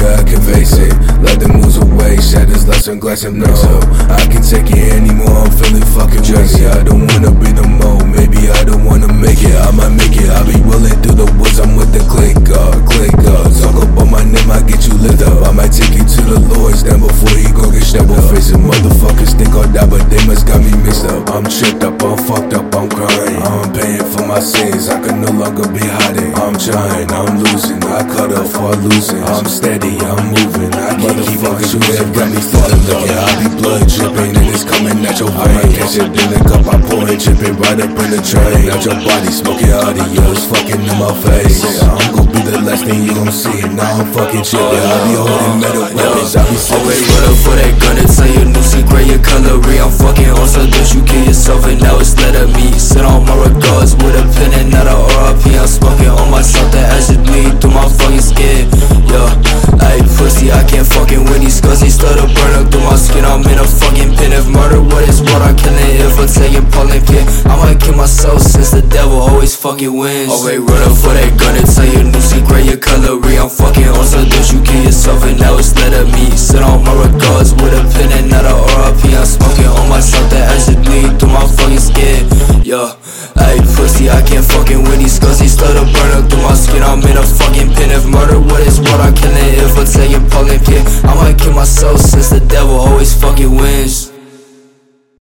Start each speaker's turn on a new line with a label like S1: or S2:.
S1: I can face it. Let the moves away, shatters left some glass and no, I can take it anymore, I'm feeling fucking crazy. I don't wanna be the mo, maybe I don't wanna make it. I might make it, I'll be rolling through the woods, I'm with the clay guard. Talk about my name, I get you lit up. I might take you to the Lord's, then before you go get double facing. Motherfuckers think I'll die, but they must got me mixed up. I'm tripped up, I'm fucked up, I'm crying. I'm paying for my sins, I can no longer be hiding. I'm trying, I'm losing, I cut off for losing. I'm steady, I'm moving, I can't keep on choosing. Got me falling, looking, I be blood dripping, and it's coming at your vein. I might catch it in the cup, I pour it, dripping right up in the drain. Out your body, smoking audios, fucking in my face. I'm gon' be the last thing you gon' see. Now I'm fucking tripping, I be holding metal weapons, I be
S2: always run up for that gun and tell you new secret, your coloring. I'm fucking on, so don't you kill yourself, and now it's letter me. Sit on my regards with a pen and not a RIP. I'm smoking on myself, the ashes bleed through my fucking skin. Ayy, pussy, I can't fucking win these scars, they start to burn up through my skin. I'm in a fucking pen of murder, what is what I'm killing if I taking Pauline pin. I might kill myself since the devil always fucking wins. Always run up for that gun and tell you new secret, your coloring. I'm fucking on, so don't you kill yourself, and now it's letter me. Sit on my regards with a pen and not a RIP. I'm smoking on myself, the ashes bleed through my fucking skin. Ayy, pussy, I can't fucking win these scars, they start to burn up through my skin. I'm in a fucking pen of murder, what is what I'm killing if I taking Pauline pin. I might kill myself since the devil always fucking wins.